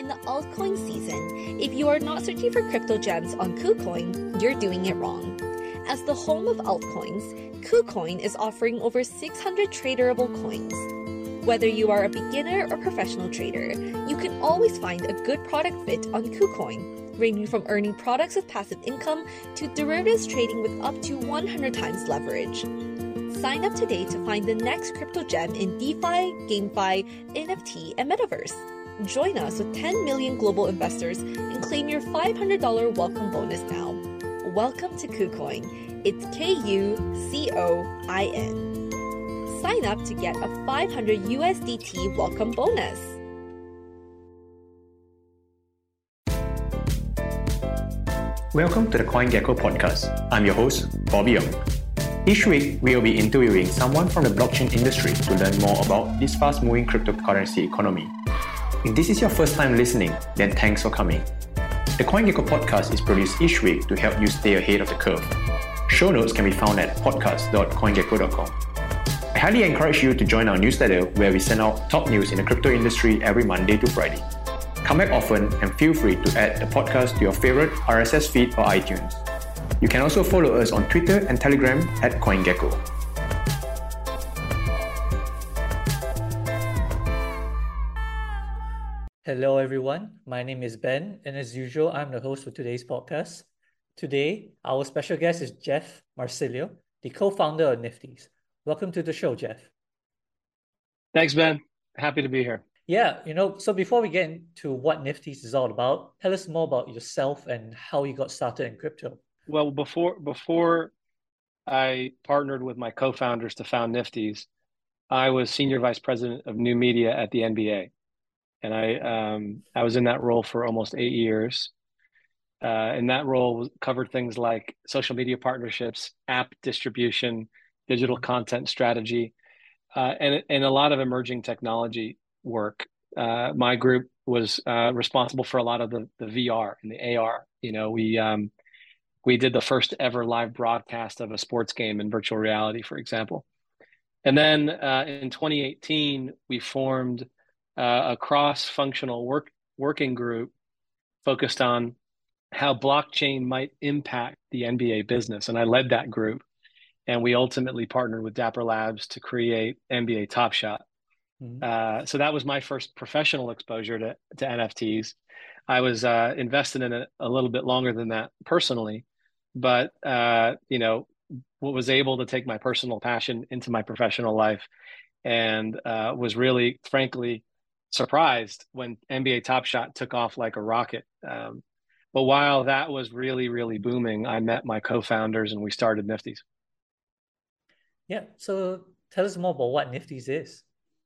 In the altcoin season, if you are not searching for crypto gems on KuCoin, you're doing it wrong. As the home of altcoins, KuCoin is offering over 600 traderable coins. Whether you are a beginner or professional trader, you can always find a good product fit on KuCoin, ranging from earning products with passive income to derivatives trading with up to 100 times leverage. Sign up today to find the next crypto gem in DeFi, GameFi, NFT, and Metaverse. Join us with 10 million global investors and claim your $500 welcome bonus now. Welcome to KuCoin. It's KUCOIN. Sign up to get a 500 USDT welcome bonus. Welcome to the CoinGecko podcast. I'm your host, Bobby Young. Each week, we will be interviewing someone from the blockchain industry to learn more about this fast-moving cryptocurrency economy. If this is your first time listening, then thanks for coming. The CoinGecko podcast is produced each week to help you stay ahead of the curve. Show notes can be found at podcast.coingecko.com. I highly encourage you to join our newsletter where we send out top news in the crypto industry every Monday to Friday. Come back often and feel free to add the podcast to your favorite RSS feed or iTunes. You can also follow us on Twitter and Telegram at CoinGecko. Hello everyone, my name is Ben, and as usual, I'm the host for today's podcast. Today, our special guest is Jeff Marsilio, the co-founder of Niftyz. Welcome to the show, Jeff. Thanks, Ben. Happy to be here. Yeah, so before we get into what Niftyz is all about, tell us more about yourself and how you got started in crypto. Well, before I partnered with my co-founders to found Niftyz, I was senior vice president of new media at the NBA. And I was in that role for almost 8 years. And that role covered things like social media partnerships, app distribution, digital content strategy, and a lot of emerging technology work. My group was responsible for a lot of the VR and the AR. We did the first ever live broadcast of a sports game in virtual reality, for example. And then in 2018, we formed a cross-functional working group focused on how blockchain might impact the NBA business. And I led that group. And we ultimately partnered with Dapper Labs to create NBA Top Shot. Mm-hmm. So that was my first professional exposure to NFTs. I was invested in it a little bit longer than that personally, but was able to take my personal passion into my professional life, and was really, frankly, surprised when NBA Top Shot took off like a rocket. But while that was really, really booming, I met my co-founders and we started Niftyz. Yeah, so tell us more about what Niftyz is.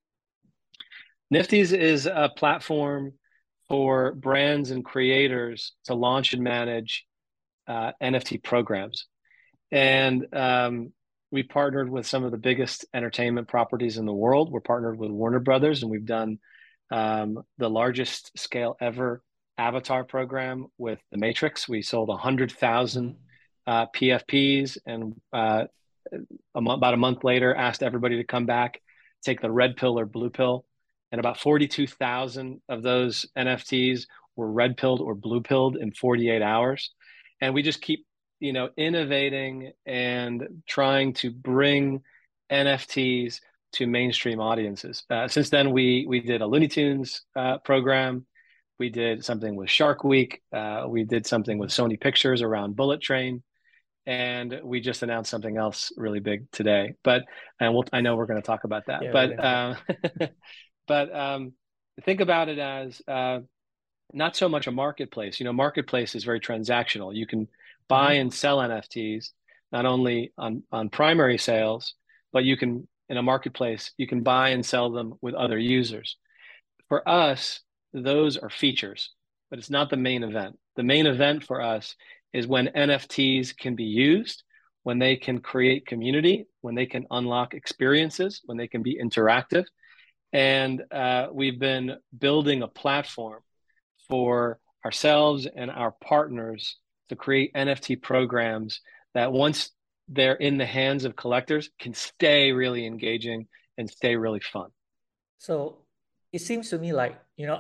Niftyz is a platform for brands and creators to launch and manage NFT programs. And we partnered with some of the biggest entertainment properties in the world. We're partnered with Warner Brothers, and we've done the largest scale ever Avatar program with The Matrix. We sold 100,000 PFPs, and about a month later asked everybody to come back, take the red pill or blue pill. And about 42,000 of those NFTs were red pilled or blue pilled in 48 hours. And we just keep, innovating and trying to bring NFTs to mainstream audiences. Since then, we did a Looney Tunes program. We did something with Shark Week. We did something with Sony Pictures around Bullet Train. And we just announced something else really big today. I know we're going to talk about that. Yeah, but think about it as not so much a marketplace. Marketplace is very transactional. You can buy and sell NFTs, not only on primary sales, but in a marketplace, you can buy and sell them with other users. For us, those are features, but it's not the main event. The main event for us is when NFTs can be used, when they can create community, when they can unlock experiences, when they can be interactive. And we've been building a platform for ourselves and our partners to create NFT programs that once they're in the hands of collectors can stay really engaging and stay really fun. So it seems to me like,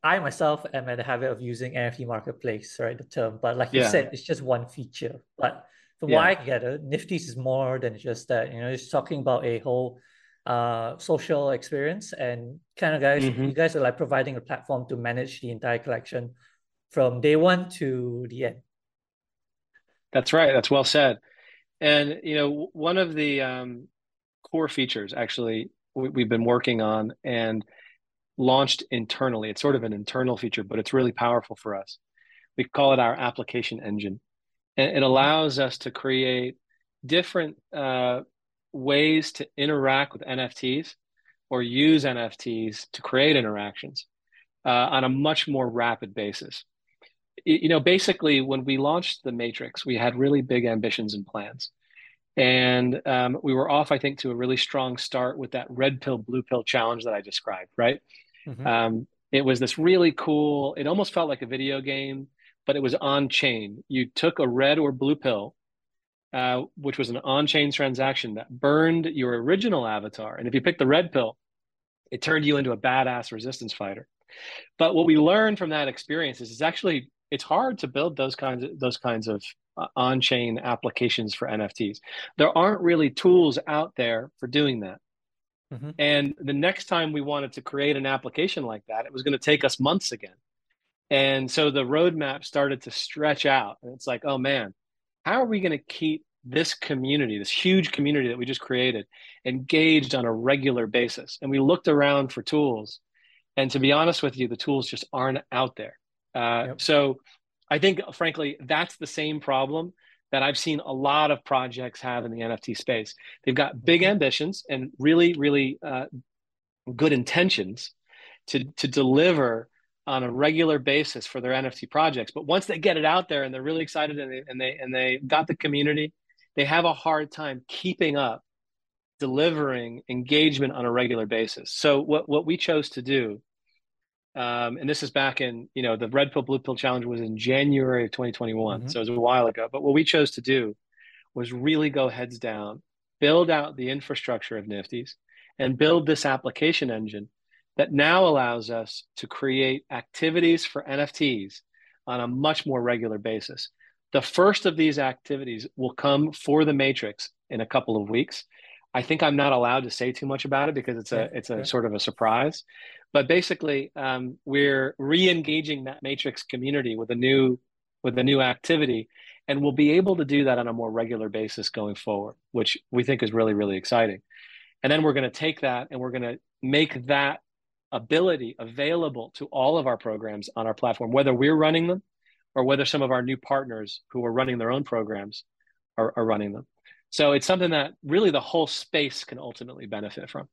I myself am in the habit of using NFT marketplace, right? The term, but like you Yeah, said, it's just one feature. But from what yeah. I gather, Nifty's is more than just that. It's talking about a whole social experience and kind of guys, Hmm. you guys are like providing a platform to manage the entire collection from day one to the end. That's right. That's well said. And one of the core features actually we've been working on and launched internally. It's sort of an internal feature, but it's really powerful for us. We call it our application engine. And it Mhm. allows us to create different ways to interact with NFTs or use NFTs to create interactions on a much more rapid basis. Basically, when we launched the Matrix, we had really big ambitions and plans. And we were off, I think, to a really strong start with that red pill, blue pill challenge that I described, right? Mhm. It was this really cool, it almost felt like a video game, but it was on chain. You took a red or blue pill, which was an on chain transaction that burned your original avatar. And if you picked the red pill, it turned you into a badass resistance fighter. But what we learned from that experience is it's hard to build those kinds of on-chain applications for NFTs. There aren't really tools out there for doing that. Mhm. And the next time we wanted to create an application like that, it was going to take us months again. And so the roadmap started to stretch out. And it's like, oh man, how are we going to keep this community, this huge community that we just created, engaged on a regular basis? And we looked around for tools. And to be honest with you, the tools just aren't out there. Yep. So I think, frankly, that's the same problem that I've seen a lot of projects have in the NFT space. They've got big Mhm. ambitions and really, really good intentions to deliver on a regular basis for their NFT projects. But once they get it out there and they're really excited and they got the community, they have a hard time keeping up delivering engagement on a regular basis. So what we chose to do, and this is back in, the Red Pill Blue Pill Challenge was in January of 2021, Mhm. so it was a while ago. But what we chose to do was really go heads down, build out the infrastructure of Nifty's, and build this application engine that now allows us to create activities for NFTs on a much more regular basis. The first of these activities will come for the Matrix in a couple of weeks. I think I'm not allowed to say too much about it because it's a Yeah. it's a Yeah. sort of a surprise. But basically, we're re-engaging that Matrix community with a new activity, and we'll be able to do that on a more regular basis going forward, which we think is really, really exciting. And then we're going to take that and we're going to make that ability available to all of our programs on our platform, whether we're running them or whether some of our new partners who are running their own programs are running them. So it's something that really the whole space can ultimately benefit from.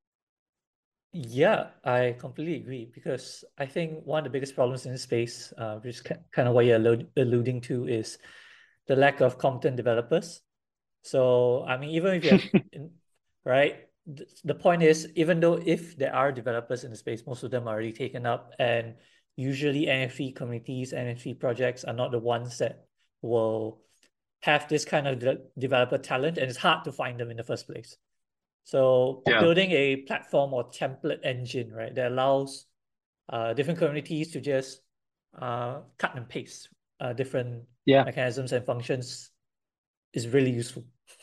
Yeah, I completely agree because I think one of the biggest problems in this space, which is kind of what you're alluding to, is the lack of competent developers. So, I mean, even if you have, right, the point is, even though if there are developers in the space, most of them are already taken up, and usually NFT communities, NFT projects are not the ones that will have this kind of developer talent, and it's hard to find them in the first place. So Yeah. building a platform or template engine, right, that allows different communities to just cut and paste different Yeah. mechanisms and functions is really useful.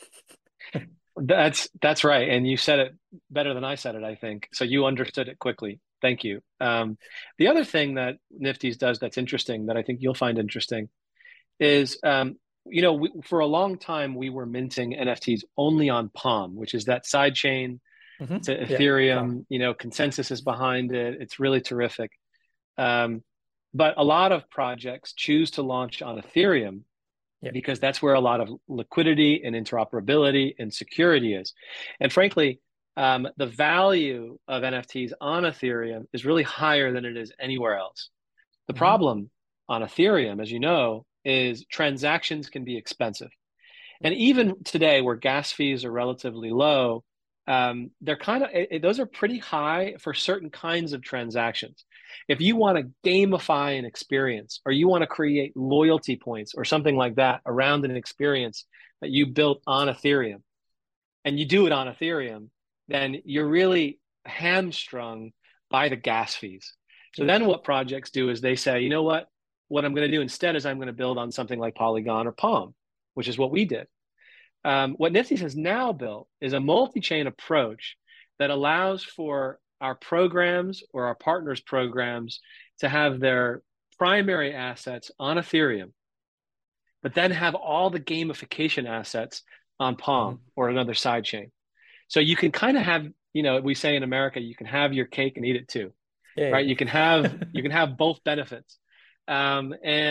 That's right. And you said it better than I said it, I think. So you understood it quickly. Thank you. The other thing that Nifty's does that's interesting that I think you'll find interesting is, for a long time we were minting NFTs only on Palm, which is that side chain to Yeah, fun. Ethereum. Consensus is behind it. It's really terrific. But a lot of projects choose to launch on Ethereum Yeah. because that's where a lot of liquidity and interoperability and security is. And frankly, the value of NFTs on Ethereum is really higher than it is anywhere else. The problem on Ethereum, as you know, is transactions can be expensive. And even today, where gas fees are relatively low, they're those are pretty high for certain kinds of transactions. If you want to gamify an experience or you want to create loyalty points or something like that around an experience that you built on Ethereum and you do it on Ethereum, then you're really hamstrung by the gas fees. So then what projects do is they say, you know what I'm going to do instead is I'm going to build on something like Polygon or Palm, which is what we did. What Nifty's has now built is a multi-chain approach that allows for our programs or our partners' programs to have their primary assets on Ethereum, but then have all the gamification assets on Palm or another sidechain. So you can kind of have, we say in America, you can have your cake and eat it too, right? You can have both benefits. That's,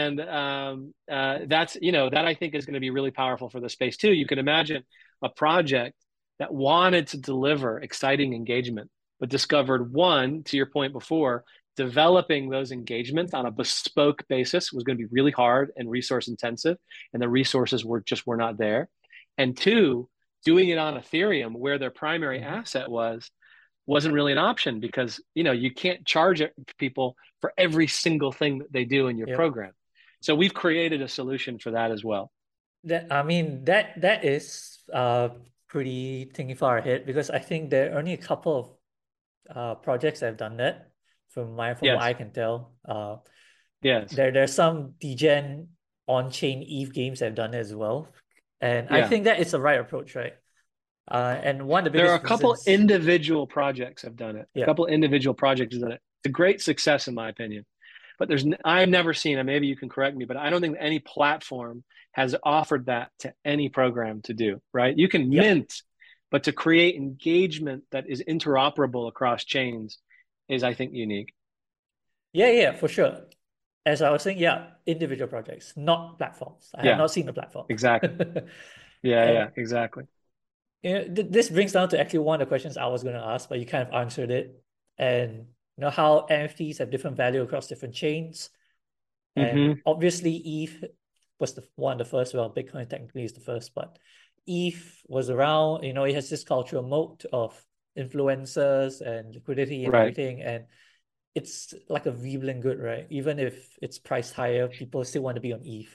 that I think is going to be really powerful for the space too. You can imagine a project that wanted to deliver exciting engagement, but discovered one, to your point before, developing those engagements on a bespoke basis was going to be really hard and resource intensive, and the resources were not there. And two, doing it on Ethereum, where their primary asset wasn't really an option because you can't charge people for every single thing that they do in your program. So we've created a solution for that as well. That is pretty thinking far ahead, because I think there are only a couple of projects that have done that from what I can tell. There's some degen on-chain ETH games that have done it as well. And I think that is the right approach, right? And one of the biggest there are a couple individual projects have done it. A couple individual projects have done it. It's a great success in my opinion. But I've never seen, and maybe you can correct me, but I don't think any platform has offered that to any program to do, right? You can mint, but to create engagement that is interoperable across chains is, I think, unique. Yeah, for sure. As I was saying, individual projects, not platforms. I have not seen the platform. Exactly. Exactly. This brings down to actually one of the questions I was going to ask, but you kind of answered it. And how NFTs have different value across different chains. And obviously ETH was one of the first. Well, Bitcoin technically is the first, but ETH was around. It has this cultural moat of influencers and liquidity and everything. And it's like a Veblen good, right? Even if it's priced higher, people still want to be on ETH.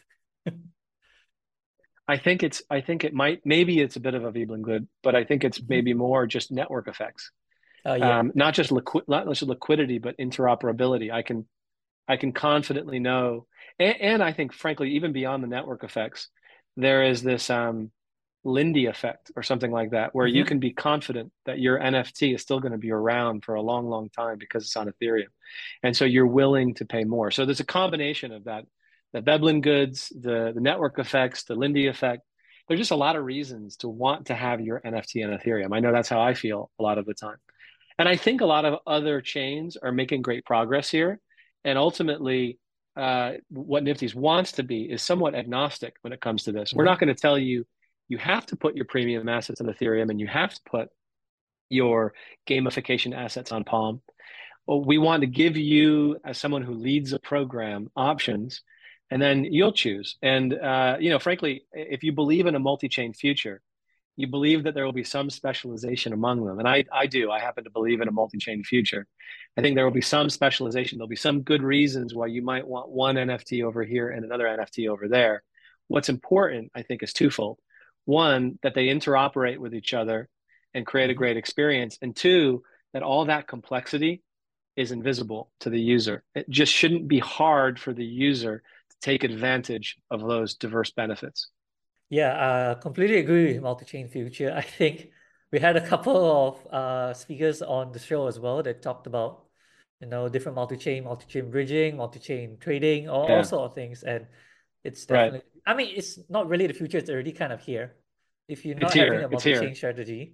I think maybe it's a bit of a Veblen good, but I think it's maybe more just network effects. Not just liquidity, but interoperability. I can confidently know, and I think, frankly, even beyond the network effects, there is this Lindy effect or something like that, where you can be confident that your NFT is still going to be around for a long, long time because it's on Ethereum, and so you're willing to pay more. So there's a combination of that, the Veblen goods, the network effects, the Lindy effect. There's just a lot of reasons to want to have your NFT on Ethereum. I know that's how I feel a lot of the time. And I think a lot of other chains are making great progress here. And ultimately, what Nifty's wants to be is somewhat agnostic when it comes to this. We're not going to tell you have to put your premium assets on Ethereum and you have to put your gamification assets on Palm. Well, we want to give you, as someone who leads a program, options, and then you'll choose. And frankly, if you believe in a multi-chain future, you believe that there will be some specialization among them. And I do. I happen to believe in a multi-chain future. I think there will be some specialization. There'll be some good reasons why you might want one NFT over here and another NFT over there. What's important, I think, is twofold. One, that they interoperate with each other and create a great experience. And two, that all that complexity is invisible to the user. It just shouldn't be hard for the user to take advantage of those diverse benefits. Yeah, I completely agree with multi-chain future. I think we had a couple of speakers on the show as well that talked about, different multi-chain bridging, multi-chain trading, all sort of things. And it's definitely, it's not really the future. It's already kind of here. If you're not having a multi-chain strategy,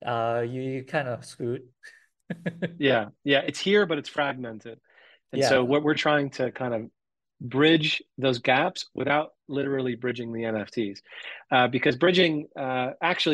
you kind of screwed. Yeah, it's here, but it's fragmented. And so what we're trying to kind of bridge those gaps without literally bridging the NFTs, because bridging an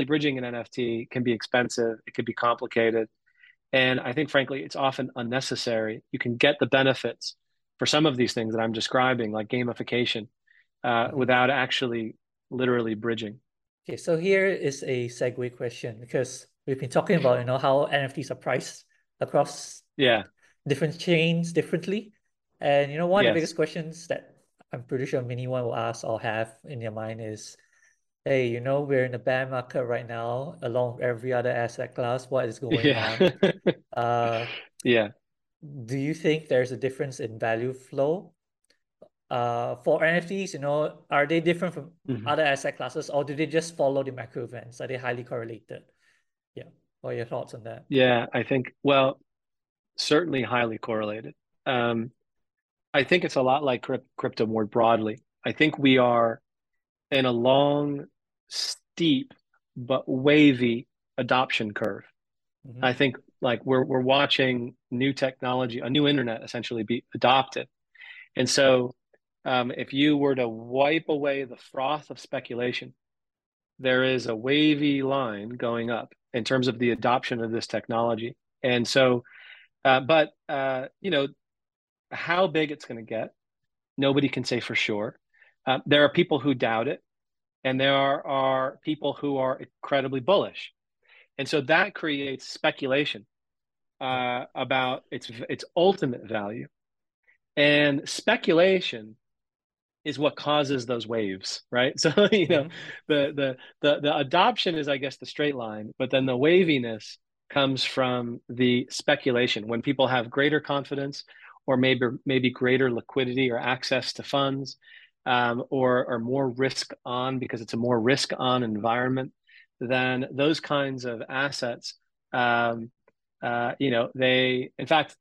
NFT can be expensive. It could be complicated. And I think, frankly, it's often unnecessary. You can get the benefits for some of these things that I'm describing, like gamification, without actually literally bridging. Okay, so here is a segue question, because we've been talking about, how NFTs are priced across different chains differently. And, one of the biggest questions that I'm pretty sure anyone will ask or have in their mind is, hey, we're in a bear market right now, along with every other asset class. What is going on? do you think there's a difference in value flow? For NFTs, are they different from other asset classes, or do they just follow the macro events? Are they highly correlated? Yeah. What are your thoughts on that? Yeah, I think, well, certainly highly correlated. I think it's a lot like crypto more broadly. I think we are in a long, steep, but wavy adoption curve. I think like we're watching new technology, a new internet essentially be adopted. And so if you were to wipe away the froth of speculation, there is a wavy line going up in terms of the adoption of this technology. And so, how big it's going to get, nobody can say for sure. There are people who doubt it, and there are people who are incredibly bullish. And so that creates speculation about its ultimate value. And speculation is what causes those waves, right? So, the adoption is, I guess, the straight line, but then the waviness comes from the speculation when people have greater confidence or maybe greater liquidity or access to funds, or more risk on because it's a more risk on environment, then those kinds of assets, they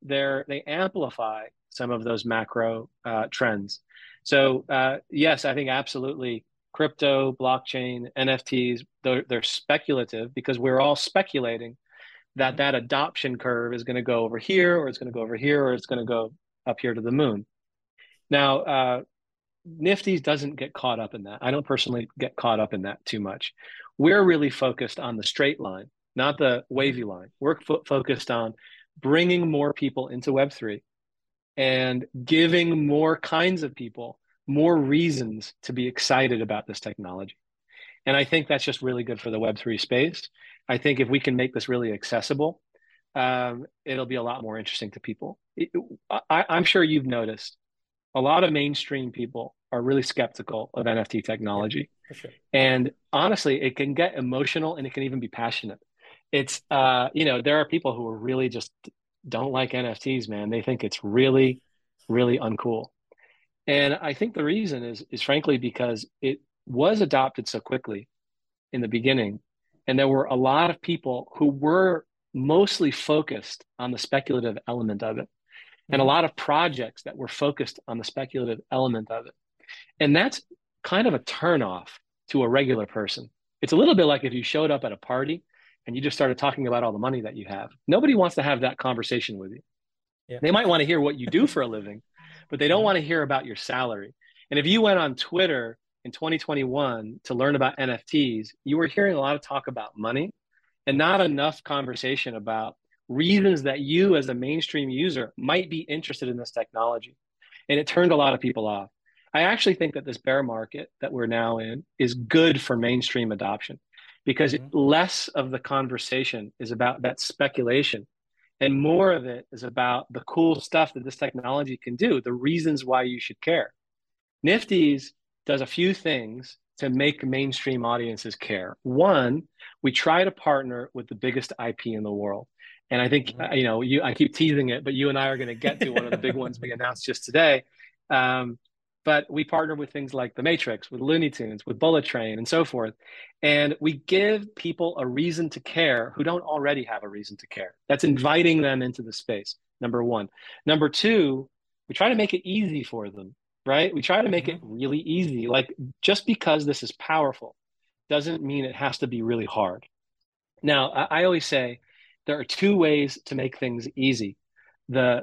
amplify some of those macro trends. So yes, I think absolutely crypto, blockchain, NFTs, they're speculative because we're all speculating that adoption curve is going to go over here, or it's going to go over here, or it's going to go up here to the moon. Now, Nifty doesn't get caught up in that. I don't personally get caught up in that too much. We're really focused on the straight line, not the wavy line. We're focused on bringing more people into Web3 and giving more kinds of people more reasons to be excited about this technology. And I think that's just really good for the Web3 space. I think if we can make this really accessible, it'll be a lot more interesting to people. I'm sure you've noticed a lot of mainstream people are really skeptical of NFT technology. Yeah, for sure. And honestly, it can get emotional and it can even be passionate. It's, there are people who are really just don't like NFTs, man. They think it's really, really uncool. And I think the reason is frankly because it was adopted so quickly in the beginning. And there were a lot of people who were mostly focused on the speculative element of it, and a lot of projects that were focused on the speculative element of it. And that's kind of a turnoff to a regular person. It's a little bit like if you showed up at a party and you just started talking about all the money that you have. Nobody wants to have that conversation with you. Yeah. They might want to hear what you do for a living, but they don't want to hear about your salary. And if you went on Twitter in 2021 to learn about NFTs, you were hearing a lot of talk about money and not enough conversation about reasons that you as a mainstream user might be interested in this technology. And it turned a lot of people off. I actually think that this bear market that we're now in is good for mainstream adoption because less of the conversation is about that speculation and more of it is about the cool stuff that this technology can do, the reasons why you should care. Nifty's does a few things to make mainstream audiences care. One, we try to partner with the biggest IP in the world. And I think, I keep teasing it, but you and I are going to get to one of the big ones we announced just today. But we partner with things like The Matrix, with Looney Tunes, with Bullet Train, and so forth. And we give people a reason to care who don't already have a reason to care. That's inviting them into the space, number one. Number two, we try to make it easy for them, right? We try to make it really easy. Like, just because this is powerful doesn't mean it has to be really hard. Now, I always say there are two ways to make things easy: the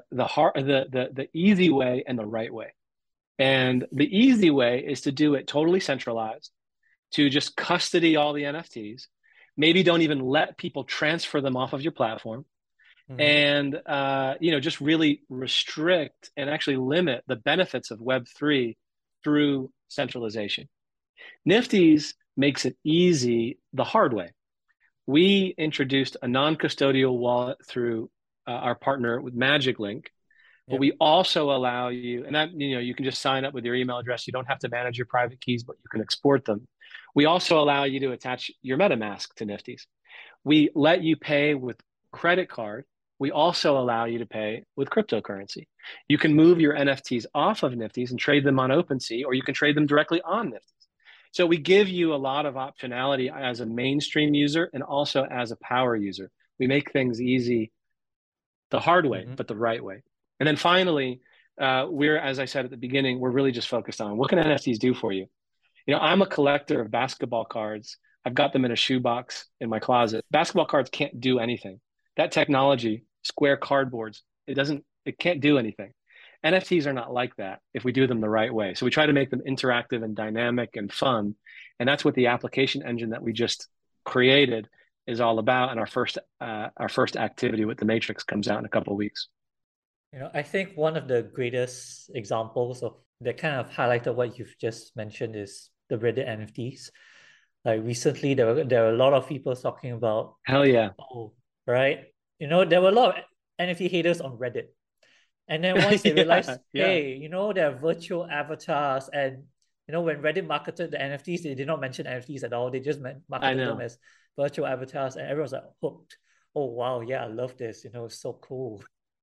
easy way and the right way. And the easy way is to do it totally centralized, to just custody all the NFTs. Maybe don't even let people transfer them off of your platform. And, just really restrict and actually limit the benefits of Web3 through centralization. Nifty's makes it easy the hard way. We introduced a non-custodial wallet through our partner with Magic Link. But we also allow you, and that, you can just sign up with your email address. You don't have to manage your private keys, but you can export them. We also allow you to attach your MetaMask to Nifty's. We let you pay with credit card we also allow you to pay with cryptocurrency. You can move your NFTs off of Nifty's and trade them on OpenSea, or you can trade them directly on Nifty's. So we give you a lot of optionality as a mainstream user and also as a power user. We make things easy the hard way, but the right way. And then finally, as I said at the beginning, we're really just focused on what can NFTs do for you? You know, I'm a collector of basketball cards. I've got them in a shoebox in my closet. Basketball cards can't do anything. That technology, square cardboards, it can't do anything. NFTs are not like that if we do them the right way. So we try to make them interactive and dynamic and fun. And that's what the application engine that we just created is all about. And our first activity with the Matrix comes out in a couple of weeks. You know, I think one of the greatest examples of that kind of highlighted what you've just mentioned is the Reddit NFTs. Like recently, there were a lot of people talking about, hell yeah, right? You know, there were a lot of NFT haters on Reddit, and then once they realized, hey, you know, there are virtual avatars, and you know, when Reddit marketed the NFTs, they did not mention NFTs at all. They just marketed them as virtual avatars, and everyone's like hooked. Oh wow, yeah, I love this. You know, it's so cool.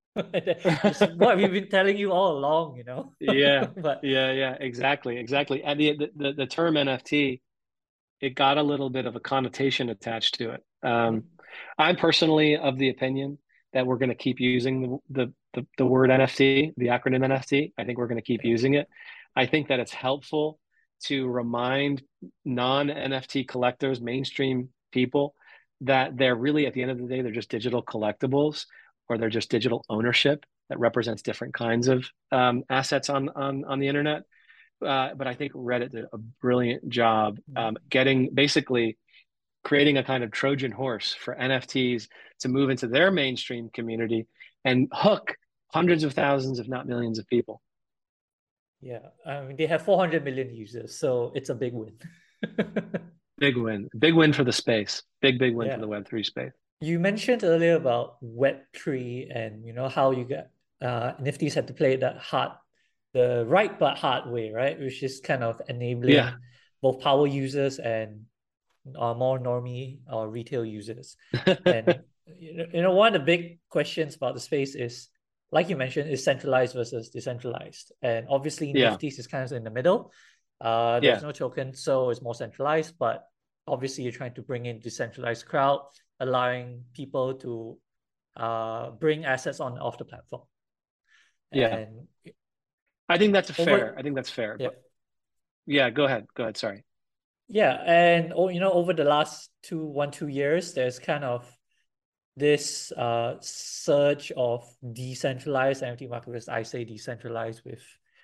It's what we've been telling you all along, you know. Yeah, exactly. And the term NFT, it got a little bit of a connotation attached to it. I'm personally of the opinion that we're going to keep using the word NFT, the acronym NFT. I think we're going to keep using it. I think that it's helpful to remind non-NFT collectors, mainstream people, that they're really, at the end of the day, they're just digital collectibles, or they're just digital ownership that represents different kinds of assets on the internet. But I think Reddit did a brilliant job basically creating a kind of Trojan horse for NFTs to move into their mainstream community and hook hundreds of thousands, if not millions of people. Yeah, I mean, they have 400 million users, so it's a big win. Big win for the space. Big win for the Web3 space. You mentioned earlier about Web3 and, you know, how you get NFTs had to play the right but hard way, right? Which is kind of enabling both power users and more normie or retail users. And you know, one of the big questions about the space is, like you mentioned, is centralized versus decentralized. And obviously Nifty's is kind of in the middle. There's no token, so it's more centralized, but obviously you're trying to bring in decentralized crowd, allowing people to bring assets off the platform. And I think that's fair. Yeah. Yeah, go ahead. Sorry. Yeah, and you know, over the last 2 years, there's kind of this surge of decentralized NFT marketplace. I say decentralized with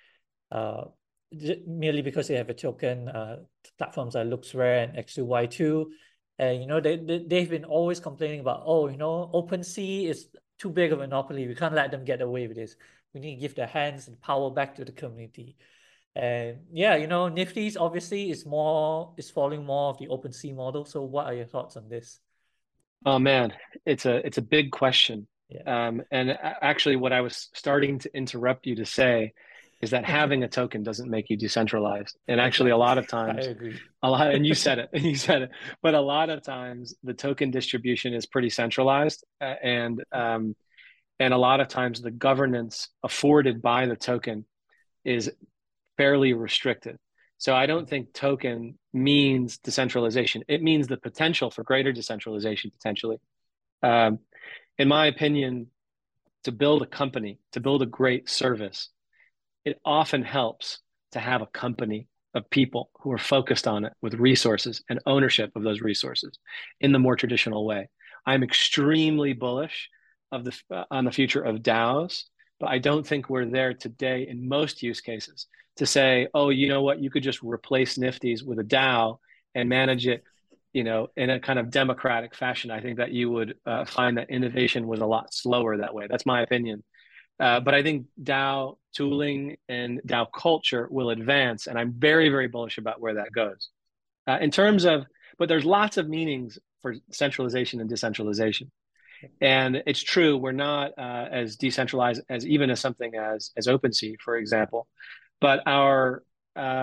merely because they have a token. Platforms like LooksRare and X2Y2, and you know, they've been always complaining about, oh, you know, OpenSea is too big of a monopoly. We can't let them get away with this. We need to give their hands and power back to the community. And yeah, you know, Nifty's obviously is following more of the OpenSea model. So what are your thoughts on this? Oh man, it's a big question. And actually what I was starting to interrupt you to say is that having a token doesn't make you decentralized. And actually a lot of times, I agree. And you said it, but a lot of times the token distribution is pretty centralized, and a lot of times the governance afforded by the token is fairly restricted. So I don't think token means decentralization. It means the potential for greater decentralization, potentially. In my opinion, to build a company, to build a great service, it often helps to have a company of people who are focused on it with resources and ownership of those resources in the more traditional way. I'm extremely bullish on the future of DAOs, but I don't think we're there today in most use cases to say, oh, you know what, you could just replace Nifty's with a DAO and manage it, you know, in a kind of democratic fashion. I think that you would find that innovation was a lot slower that way. That's my opinion. But I think DAO tooling and DAO culture will advance, and I'm very, very bullish about where that goes. But there's lots of meanings for centralization and decentralization. And it's true, we're not as decentralized as something as OpenSea, for example, but our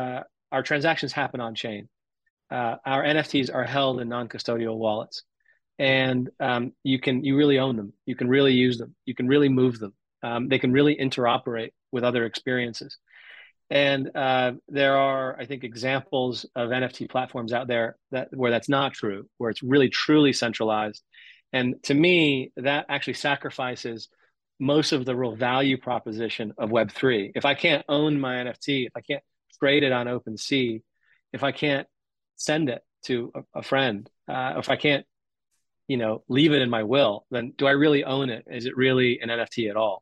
transactions happen on chain. Our NFTs are held in non-custodial wallets. and you really own them. You can really use them. You can really move them. They can really interoperate with other experiences. And there are, I think, examples of NFT platforms out there where that's not true, where it's really truly centralized. And to me, that actually sacrifices most of the real value proposition of Web3. If I can't own my NFT, if I can't trade it on OpenSea, if I can't send it to a friend, if I can't, leave it in my will, then do I really own it? Is it really an NFT at all?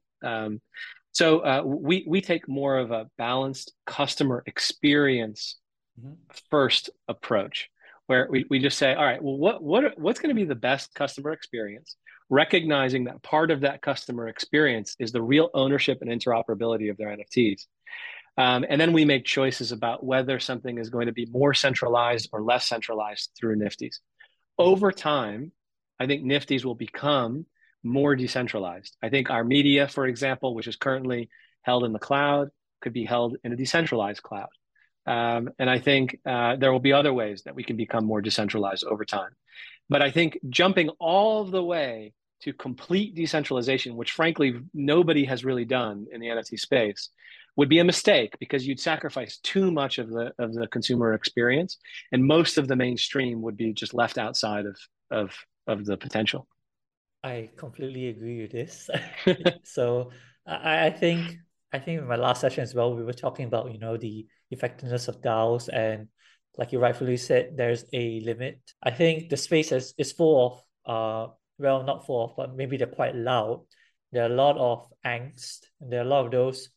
So we take more of a balanced customer experience first approach, where we just say, all right, well, what's going to be the best customer experience, recognizing that part of that customer experience is the real ownership and interoperability of their NFTs. And then we make choices about whether something is going to be more centralized or less centralized through Nifties. Over time, I think Nifties will become more decentralized. I think our media, for example, which is currently held in the cloud, could be held in a decentralized cloud. And I think there will be other ways that we can become more decentralized over time. But I think jumping all the way to complete decentralization, which frankly nobody has really done in the NFT space, would be a mistake, because you'd sacrifice too much of the consumer experience, and most of the mainstream would be just left outside of the potential. I completely agree with this. So I think in my last session as well, we were talking about, the effectiveness of DAOs, and like you rightfully said, there's a limit. I think the space is full of, well, not full of, but maybe they're quite loud. There are a lot of angst, and there are a lot of those,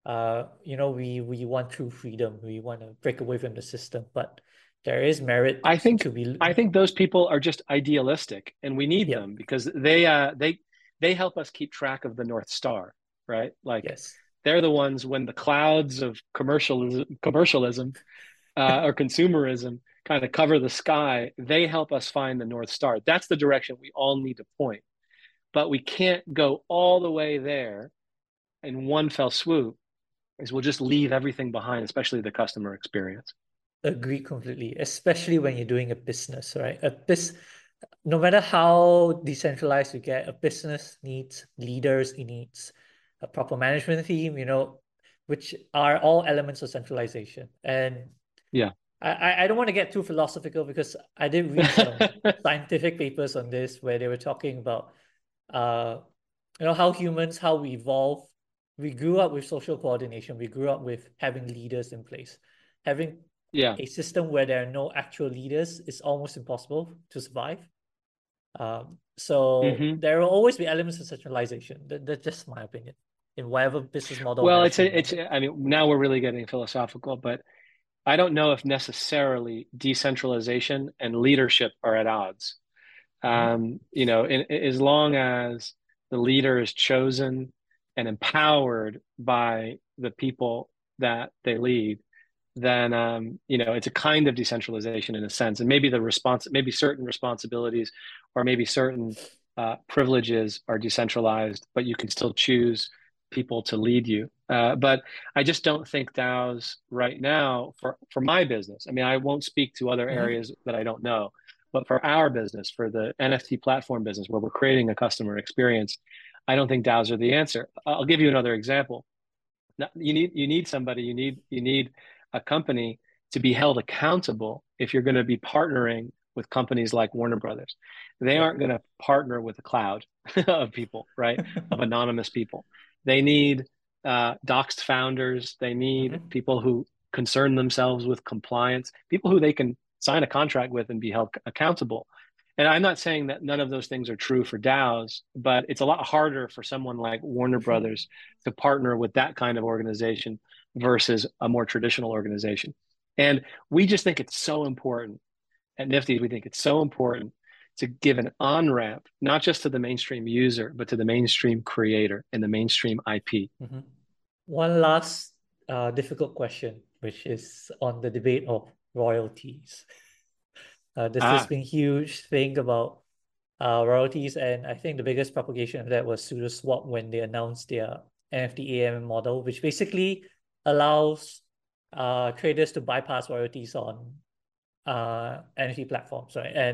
we want true freedom. We want to break away from the system, but there is merit I think to be. I think those people are just idealistic, and we need them, because they help us keep track of the North Star, right? Like, yes. They're the ones, when the clouds of commercialism or consumerism kind of cover the sky, they help us find the North Star. That's the direction we all need to point. But we can't go all the way there in one fell swoop, because we'll just leave everything behind, especially the customer experience. Agree completely, especially when you're doing a business, right? No matter how decentralized you get, a business needs leaders, it needs a proper management team, which are all elements of centralization. And yeah, I don't want to get too philosophical, because I did read some scientific papers on this where they were talking about how we evolve. We grew up with social coordination. We grew up with having leaders in place. Having a system where there are no actual leaders is almost impossible to survive. So there will always be elements of centralization. That's just my opinion in whatever business model. Well, I mean, now we're really getting philosophical, but I don't know if necessarily decentralization and leadership are at odds. As long as the leader is chosen and empowered by the people that they lead, then it's a kind of decentralization in a sense, and maybe maybe certain responsibilities or maybe certain privileges are decentralized, but you can still choose people to lead you. But I just don't think DAOs right now for my business. I mean, I won't speak to other areas that I don't know, but for our business, for the NFT platform business where we're creating a customer experience, I don't think DAOs are the answer. I'll give you another example. Now, you need a company to be held accountable if you're going to be partnering with companies like Warner Brothers. They aren't going to partner with a cloud of people, right? Of anonymous people. They need doxed founders. They need people who concern themselves with compliance, people who they can sign a contract with and be held accountable. And I'm not saying that none of those things are true for DAOs, but it's a lot harder for someone like Warner Brothers to partner with that kind of organization versus a more traditional organization. And we just think it's so important at Nifty. We think it's so important to give an on-ramp, not just to the mainstream user, but to the mainstream creator and the mainstream IP. One last difficult question, which is on the debate of royalties. There's this been huge thing about royalties, and I think the biggest propagation of that was SudoSwap when they announced their NFT AMM model, which basically allows traders to bypass royalties on NFT platforms, right? And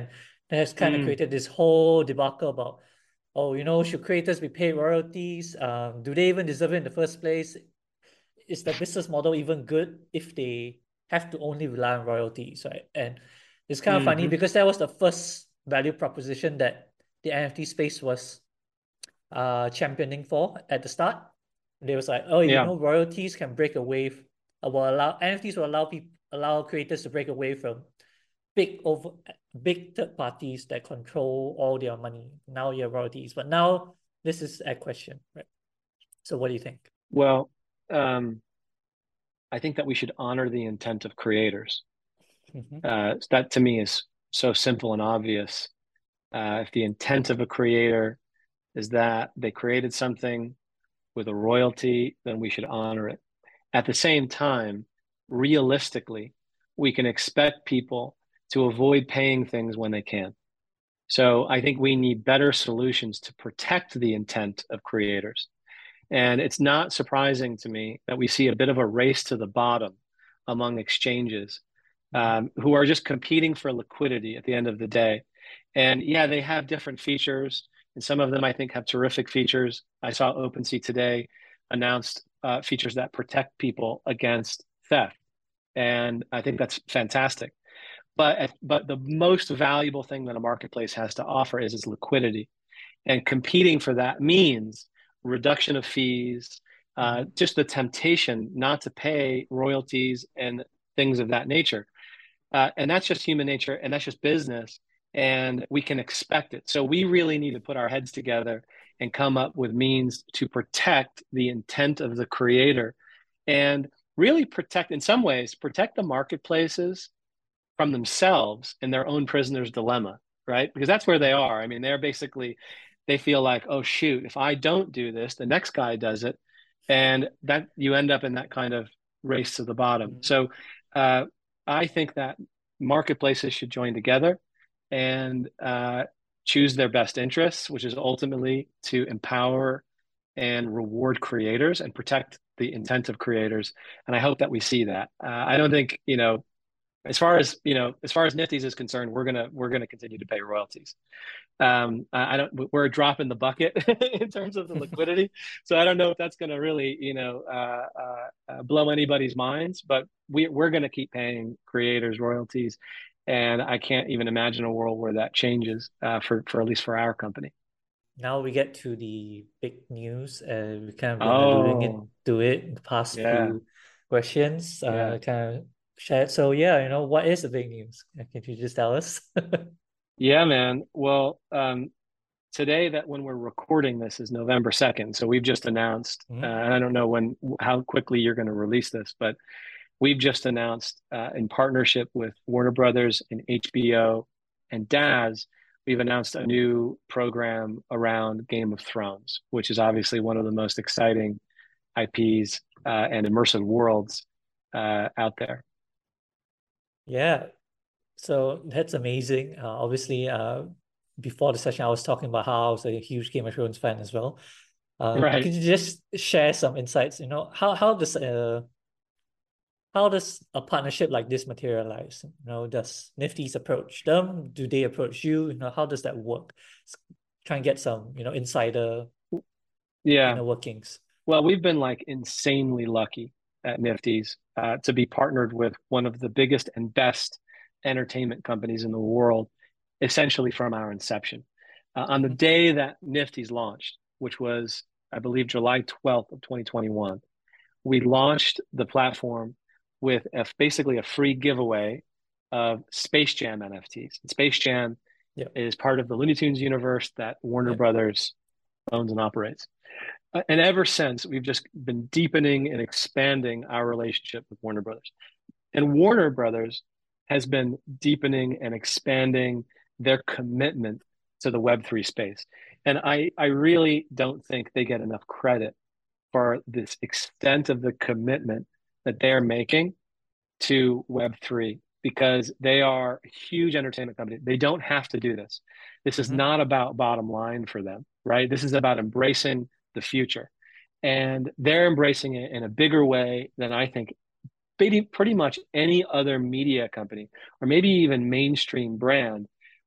It has kind of created this whole debacle about, oh, should creators be paid royalties? Do they even deserve it in the first place? Is the business model even good if they have to only rely on royalties, right? And it's kind of funny because that was the first value proposition that the NFT space was championing for at the start. They was like, oh, royalties can break away, NFTs will allow creators to break away from big third parties that control all their money. Now you have royalties, but now this is a question, right? So what do you think? Well, I think that we should honor the intent of creators. That to me is so simple and obvious. If the intent of a creator is that they created something with a royalty, then we should honor it. At the same time, realistically, we can expect people to avoid paying things when they can. So I think we need better solutions to protect the intent of creators. And it's not surprising to me that we see a bit of a race to the bottom among exchanges who are just competing for liquidity at the end of the day. And yeah, they have different features. And some of them I think have terrific features. I saw OpenSea today announced features that protect people against theft. And I think that's fantastic. But the most valuable thing that a marketplace has to offer is its liquidity. And competing for that means reduction of fees, just the temptation not to pay royalties and things of that nature. And that's just human nature, and that's just business, and we can expect it. So we really need to put our heads together and come up with means to protect the intent of the creator and really protect, in some ways, protect the marketplaces from themselves and their own prisoner's dilemma, right? Because that's where they are. I mean, they feel like, oh, shoot, if I don't do this, the next guy does it. And that you end up in that kind of race to the bottom. So I think that marketplaces should join together and choose their best interests, which is ultimately to empower and reward creators and protect the intent of creators. And I hope that we see that. I don't think, as far as Nifty's is concerned, we're gonna continue to pay royalties. We're a drop in the bucket in terms of the liquidity. So I don't know if that's going to really, blow anybody's minds, but we're going to keep paying creators royalties. And I can't even imagine a world where that changes for at least for our company. Now we get to the big news, and we kind of been alluding into it in the past few questions. Kind of shared. So what is the big news? Can you just tell us? Yeah, man. Well, today, that when we're recording this, is November 2nd. So we've just announced, and I don't know how quickly you're going to release this, but we've just announced in partnership with Warner Brothers and HBO and Daz, we've announced a new program around Game of Thrones, which is obviously one of the most exciting IPs and immersive worlds out there. Yeah. So that's amazing. Obviously, before the session, I was talking about how I was a huge Game of Thrones fan as well. Right. Can you just share some insights? How does a partnership like this materialize? Does Nifty's approach them? Do they approach you? How does that work? Try and get some, insider workings. Well, we've been insanely lucky at Nifty's to be partnered with one of the biggest and best entertainment companies in the world, essentially from our inception. On the day that Nifty's launched, which was, I believe, July 12th of 2021, we launched the platform with basically a free giveaway of Space Jam NFTs. And Space Jam is part of the Looney Tunes universe that Warner Brothers owns and operates. And ever since, we've just been deepening and expanding our relationship with Warner Brothers. And Warner Brothers has been deepening and expanding their commitment to the Web3 space. And I really don't think they get enough credit for this extent of the commitment that they're making to Web3, because they are a huge entertainment company. They don't have to do this. This is not about bottom line for them, right? This is about embracing the future. And they're embracing it in a bigger way than I think pretty much any other media company or maybe even mainstream brand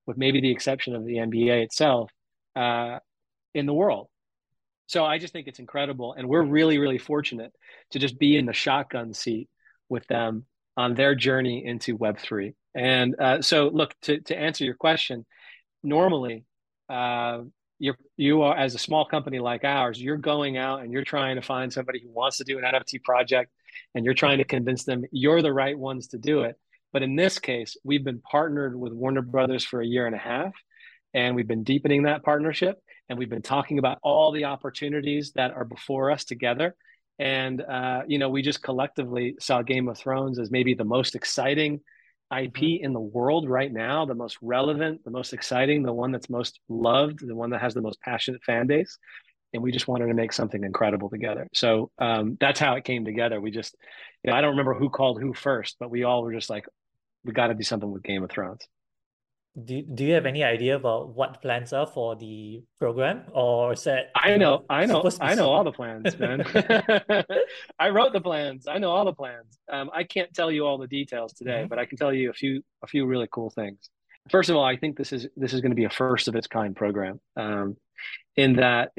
with maybe the exception of the NBA itself, in the world. So I just think it's incredible. And we're really, really fortunate to just be in the shotgun seat with them on their journey into Web3. And so look, to answer your question, normally, you are, as a small company like ours, you're going out and you're trying to find somebody who wants to do an NFT project, and you're trying to convince them you're the right ones to do it. But in this case, we've been partnered with Warner Brothers for a year and a half, and we've been deepening that partnership, and we've been talking about all the opportunities that are before us together. And we just collectively saw Game of Thrones as maybe the most exciting IP in the world right now, the most relevant, the most exciting, the one that's most loved, the one that has the most passionate fan base. And we just wanted to make something incredible together. So that's how it came together. We just, I don't remember who called who first, but we all were just like, we got to do something with Game of Thrones. Do you have any idea about what the plans are for the program, or is that I know all the plans, man. I wrote the plans. I know all the plans. I can't tell you all the details today, but I can tell you a few really cool things. First of all, I think this is going to be a first of its kind program, in that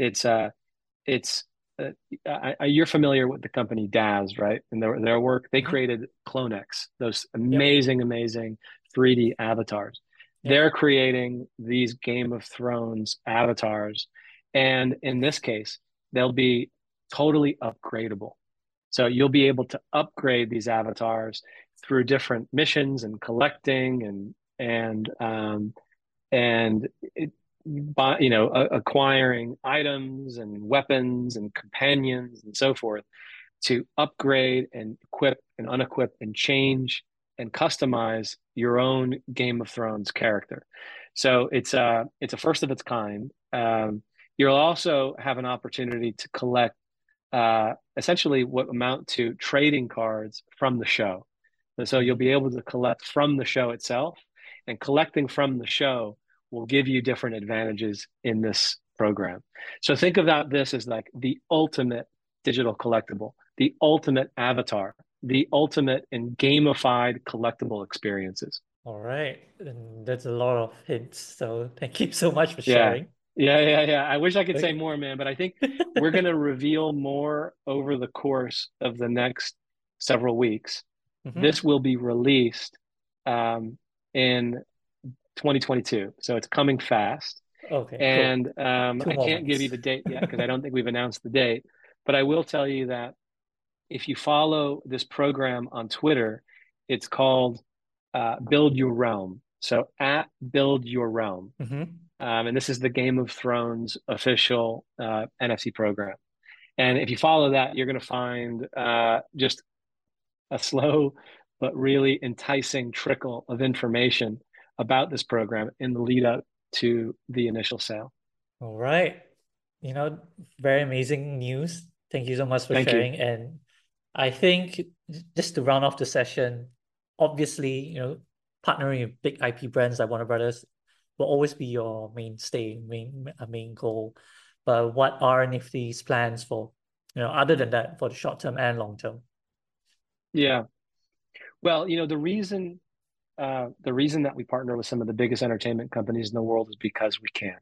you're familiar with the company Daz, right? And their work, they created CloneX, those amazing 3D avatars. They're creating these Game of Thrones avatars. And in this case, they'll be totally upgradable. So you'll be able to upgrade these avatars through different missions and collecting and acquiring items and weapons and companions and so forth to upgrade and equip and unequip and change and customize your own Game of Thrones character. So it's a first of its kind. You'll also have an opportunity to collect essentially what amount to trading cards from the show. And so you'll be able to collect from the show itself, and collecting from the show will give you different advantages in this program. So think about this as like the ultimate digital collectible, the ultimate avatar, the ultimate in gamified collectible experiences. All right. And that's a lot of hints. So thank you so much for sharing. Yeah. I wish I could say more, man, but I think we're going to reveal more over the course of the next several weeks. This will be released in 2022. So it's coming fast. Okay. And cool. I can't give you the date yet because I don't think we've announced the date. But I will tell you that if you follow this program on Twitter, it's called Build Your Realm. So at Build Your Realm. And this is the Game of Thrones official NFT program. And if you follow that, you're going to find just a slow but really enticing trickle of information about this program in the lead up to the initial sale. All right. Very amazing news. Thank you so much for sharing. And I think just to round off the session, obviously, partnering with big IP brands like Warner Brothers will always be your mainstay, main goal. But what are Nifty's plans for, other than that, for the short term and long term? Yeah. Well, the reason that we partner with some of the biggest entertainment companies in the world is because we can.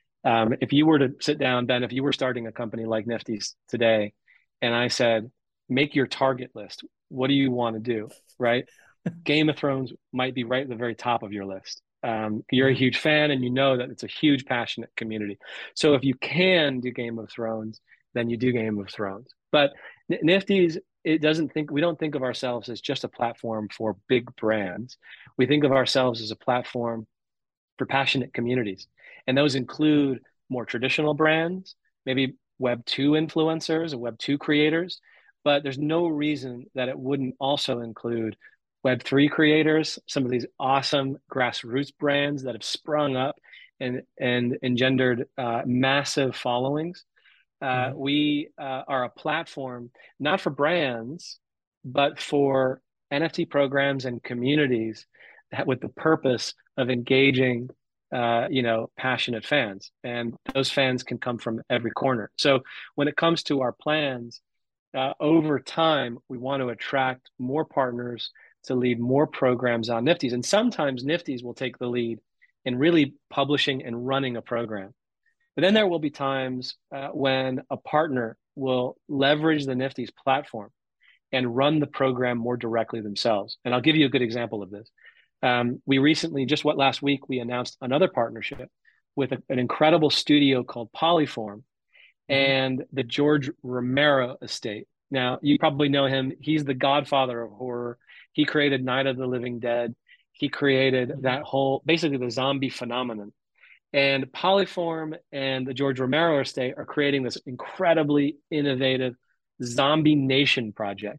If you were to sit down, Ben, if you were starting a company like Nifty's today, and I said, make your target list, what do you want to do, right? Game of Thrones might be right at the very top of your list. You're a huge fan, and you know that it's a huge, passionate community. So if you can do Game of Thrones, then you do Game of Thrones. But Nifty's, we don't think of ourselves as just a platform for big brands. We think of ourselves as a platform for passionate communities. And those include more traditional brands, maybe Web 2 influencers and Web 2 creators, but there's no reason that it wouldn't also include Web 3 creators, some of these awesome grassroots brands that have sprung up and engendered massive followings. We are a platform not for brands, but for NFT programs and communities with the purpose of engaging passionate fans. And those fans can come from every corner. So when it comes to our plans, over time, we want to attract more partners to lead more programs on Nifty's. And sometimes Nifty's will take the lead in really publishing and running a program. But then there will be times when a partner will leverage the Nifty's platform and run the program more directly themselves. And I'll give you a good example of this. We recently, last week, we announced another partnership with an incredible studio called Polyform and the George Romero estate. Now, you probably know him. He's the godfather of horror. He created Night of the Living Dead. He created that whole, basically the zombie phenomenon. And Polyform and the George Romero estate are creating this incredibly innovative Zombie Nation project.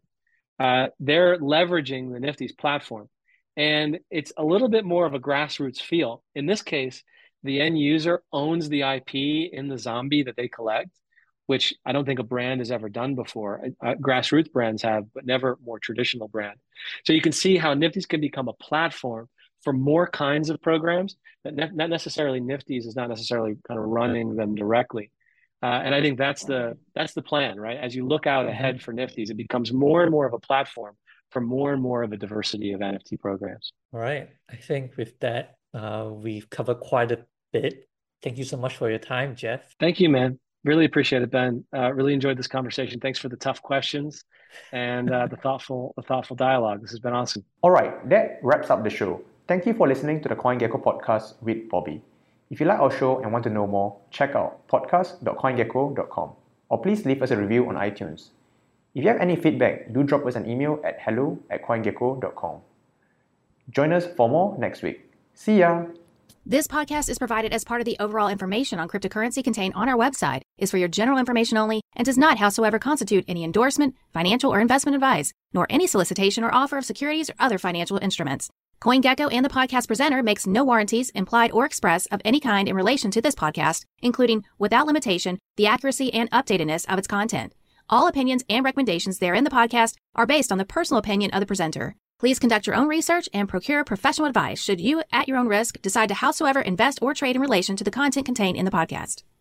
They're leveraging the Nifty's platform. And it's a little bit more of a grassroots feel. In this case, the end user owns the IP in the zombie that they collect, which I don't think a brand has ever done before. Grassroots brands have, but never more traditional brand. So you can see how Nifty's can become a platform for more kinds of programs, but not necessarily Nifty's is not necessarily kind of running them directly. And I think that's the plan, right? As you look out ahead for Nifty's, it becomes more and more of a platform for more and more of a diversity of NFT programs. All right. I think with that, we've covered quite a bit. Thank you so much for your time, Jeff. Thank you, man. Really appreciate it, Ben. Really enjoyed this conversation. Thanks for the tough questions and the thoughtful dialogue. This has been awesome. All right, that wraps up the show. Thank you for listening to the CoinGecko podcast with Bobby. If you like our show and want to know more, check out podcast.coingecko.com or please leave us a review on iTunes. If you have any feedback, do drop us an email at hello@coingecko.com. Join us for more next week. See ya! This podcast is provided as part of the overall information on cryptocurrency contained on our website, is for your general information only, and does not howsoever constitute any endorsement, financial or investment advice, nor any solicitation or offer of securities or other financial instruments. CoinGecko and the podcast presenter makes no warranties, implied or express, of any kind in relation to this podcast, including, without limitation, the accuracy and updatedness of its content. All opinions and recommendations there in the podcast are based on the personal opinion of the presenter. Please conduct your own research and procure professional advice should you, at your own risk, decide to howsoever invest or trade in relation to the content contained in the podcast.